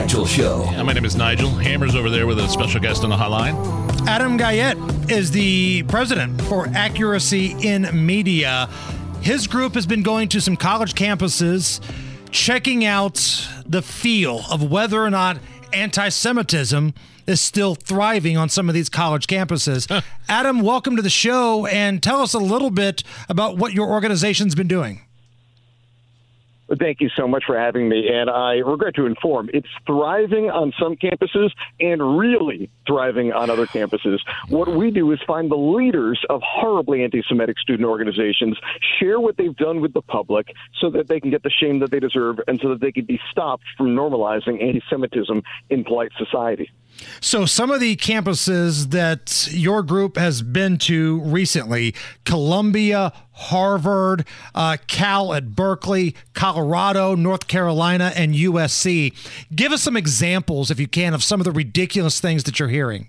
Nigel Show. Yeah, my name is Nigel. Hammer's over there with a special guest on the hotline. Adam Guillet is the president for Accuracy in Media. His group has been going to some college campuses, checking out the feel of whether or not anti-Semitism is still thriving on some of these college campuses. Adam, welcome to the show, and tell us a little bit about what your organization's been doing. Thank you so much for having me. And I regret to inform, it's thriving on some campuses and really thriving on other campuses. What we do is find the leaders of horribly anti-Semitic student organizations, share what they've done with the public so that they can get the shame that they deserve and so that they can be stopped from normalizing anti-Semitism in polite society. So some of the campuses that your group has been to recently, Columbia, Harvard, Cal at Berkeley, Colorado, North Carolina, and USC. Give us some examples, if you can, of some of the ridiculous things that you're hearing.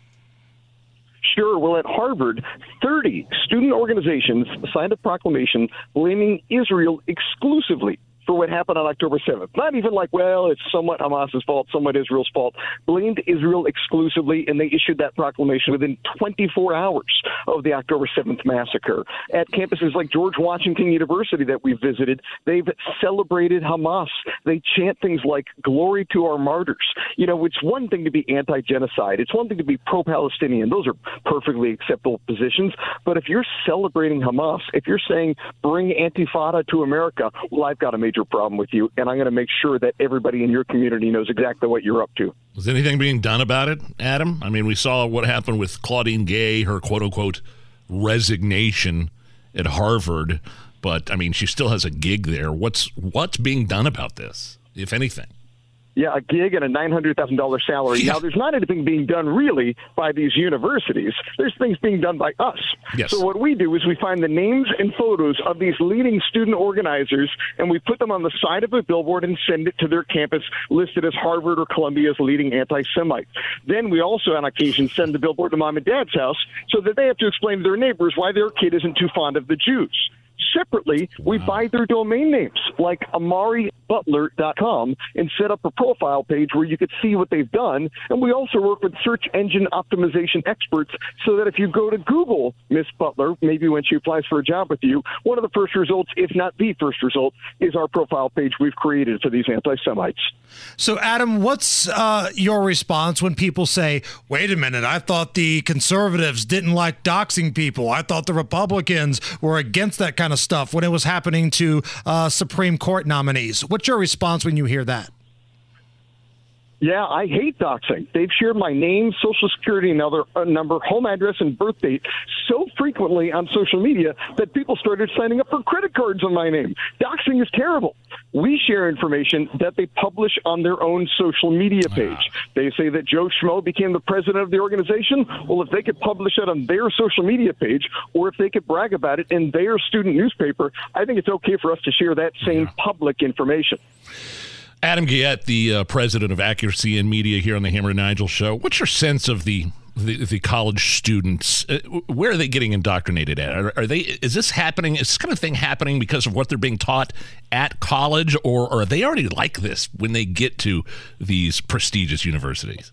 Sure. Well, at Harvard, 30 student organizations signed a proclamation blaming Israel exclusively for what happened on October 7th. Not even like, well, it's somewhat Hamas's fault, somewhat Israel's fault. Blamed Israel exclusively, and they issued that proclamation within 24 hours of the October 7th massacre. At campuses like George Washington University that we visited, they've celebrated Hamas. They chant things like, glory to our martyrs. You know, it's one thing to be anti-genocide. It's one thing to be pro-Palestinian. Those are perfectly acceptable positions. But if you're celebrating Hamas, if you're saying, bring Antifada to America, well, I've got a major problem with you, and I'm going to make sure that everybody in your community knows exactly what you're up to. Was anything being done about it, Adam? I mean, we saw what happened with Claudine Gay, her quote-unquote resignation at Harvard, but, I mean, she still has a gig there. What's being done about this, if anything? Yeah, a gig and a $900,000 salary. Yeah. Now, there's not anything being done really by these universities. There's things being done by us. Yes. So what we do is we find the names and photos of these leading student organizers, and we put them on the side of a billboard and send it to their campus listed as Harvard or Columbia's leading anti-Semite. Then we also, on occasion, send the billboard to mom and dad's house so that they have to explain to their neighbors why their kid isn't too fond of the Jews. Separately, we buy their domain names like amaributler.com and set up a profile page where you could see what they've done. And we also work with search engine optimization experts so that if you go to Google Miss Butler, maybe when she applies for a job with you, one of the first results, if not the first result, is our profile page we've created for these anti-Semites. So, Adam, what's your response when people say, wait a minute, I thought the conservatives didn't like doxing people. I thought the Republicans were against that kind of stuff when it was happening to Supreme Court nominees. What's your response when you hear that? Yeah, I hate doxing. They've shared my name, social security number, home address, and birth date so frequently on social media that people started signing up for credit cards on my name. Doxing is terrible. We share information that they publish on their own social media page. They say that Joe Schmo became the president of the organization. Well, if they could publish it on their social media page, or if they could brag about it in their student newspaper, I think it's okay for us to share that same public information. Adam Guillet, the president of Accuracy in Media here on the Hammer and Nigel Show. What's your sense of the college students? Where are they getting indoctrinated at? Are they? Is this happening? Is this kind of thing happening because of what they're being taught at college, or are they already like this when they get to these prestigious universities?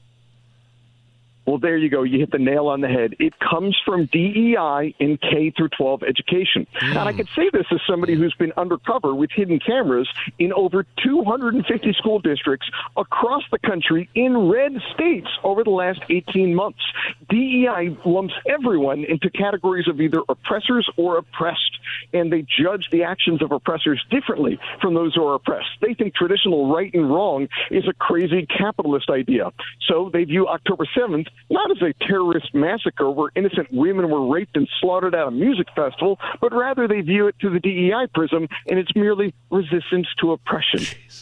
Well, there you go. You hit the nail on the head. It comes from DEI in K through 12 education. And I could say this as somebody who's been undercover with hidden cameras in over 250 school districts across the country in red states over the last 18 months. DEI lumps everyone into categories of either oppressors or oppressed, and they judge the actions of oppressors differently from those who are oppressed. They think traditional right and wrong is a crazy capitalist idea. So they view October 7th not as a terrorist massacre where innocent women were raped and slaughtered at a music festival, but rather they view it through the DEI prism, and it's merely resistance to oppression.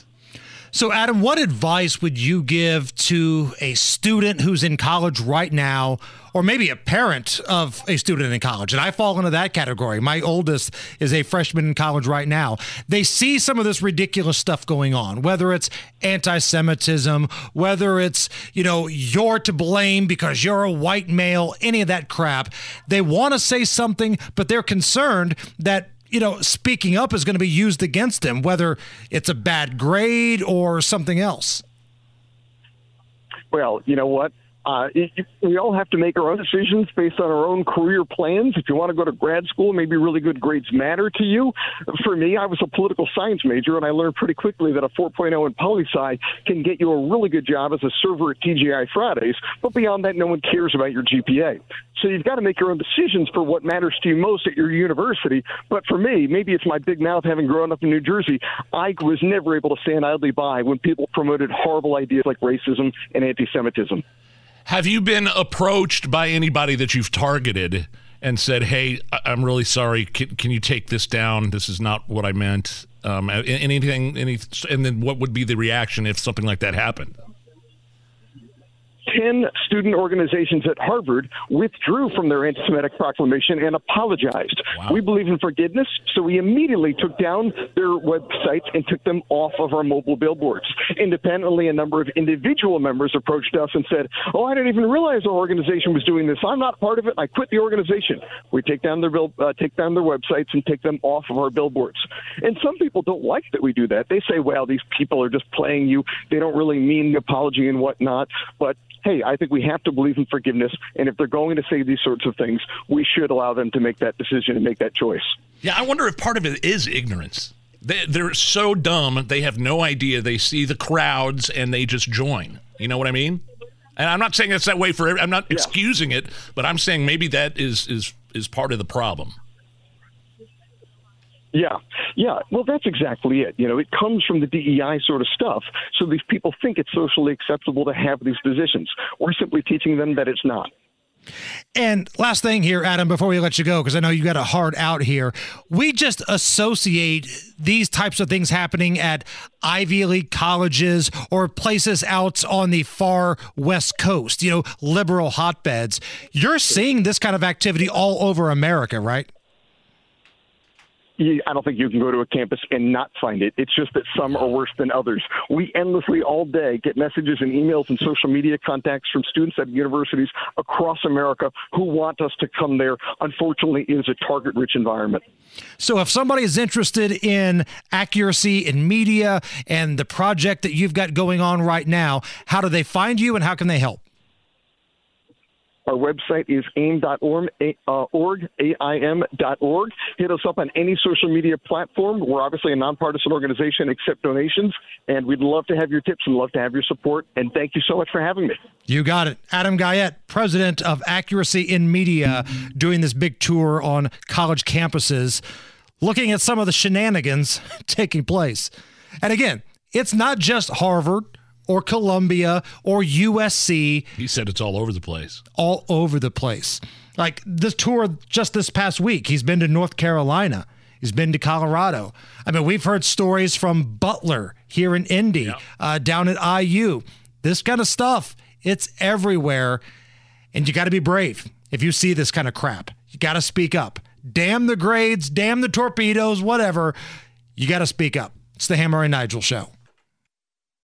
So, Adam, what advice would you give to a student who's in college right now, or maybe a parent of a student in college? And I fall into that category. My oldest is a freshman in college right now. They see some of this ridiculous stuff going on, whether it's anti-Semitism, whether it's, you're to blame because you're a white male, any of that crap. They want to say something, but they're concerned that speaking up is going to be used against them, whether it's a bad grade or something else. well, you know what? We all have to make our own decisions based on our own career plans. If you want to go to grad school, maybe really good grades matter to you. For me, I was a political science major, and I learned pretty quickly that a 4.0 in poli-sci can get you a really good job as a server at TGI Fridays, but beyond that, no one cares about your GPA. So you've got to make your own decisions for what matters to you most at your university. But for me, maybe it's my big mouth having grown up in New Jersey, I was never able to stand idly by when people promoted horrible ideas like racism and anti-Semitism. Have you been approached by anybody that you've targeted and said, hey, I'm really sorry, can you take this down? This is not what I meant. And then what would be the reaction if something like that happened? 10 student organizations at Harvard withdrew from their anti-Semitic proclamation and apologized. Wow. We believe in forgiveness, so we immediately took down their websites and took them off of our mobile billboards. Independently, a number of individual members approached us and said, I didn't even realize our organization was doing this. I'm not part of it. I quit the organization. We take down their websites and take them off of our billboards. And some people don't like that we do that. They say, well, these people are just playing you. They don't really mean the apology and whatnot. But hey, I think we have to believe in forgiveness, and if they're going to say these sorts of things, we should allow them to make that decision and make that choice. Yeah, I wonder if part of it is ignorance. They're so dumb, they have no idea. They see the crowds, and they just join. You know what I mean? And I'm not saying it's that way for I'm not excusing it, but I'm saying maybe that is part of the problem. Yeah. Well, that's exactly it. You know, it comes from the DEI sort of stuff. So these people think it's socially acceptable to have these positions. We're simply teaching them that it's not. And last thing here, Adam, before we let you go, because I know you got a hard out here, we just associate these types of things happening at Ivy League colleges or places out on the far West Coast, liberal hotbeds. You're seeing this kind of activity all over America, right? I don't think you can go to a campus and not find it. It's just that some are worse than others. We endlessly all day get messages and emails and social media contacts from students at universities across America who want us to come there. Unfortunately, it is a target-rich environment. So if somebody is interested in accuracy in media and the project that you've got going on right now, how do they find you and how can they help? Our website is aim.org, AIM.org. Hit us up on any social media platform. We're obviously a nonpartisan organization, accept donations, and we'd love to have your tips and love to have your support. And thank you so much for having me. You got it. Adam Guyatt, president of Accuracy in Media, doing this big tour on college campuses, looking at some of the shenanigans taking place. And again, it's not just Harvard or Columbia or USC. He said it's all over the place. All over the place. Like this tour just this past week, he's been to North Carolina. He's been to Colorado. I mean, we've heard stories from Butler here in Indy, down at IU. This kind of stuff, it's everywhere. And you got to be brave if you see this kind of crap. You got to speak up. Damn the grades, damn the torpedoes, whatever. You got to speak up. It's the Hammer and Nigel Show.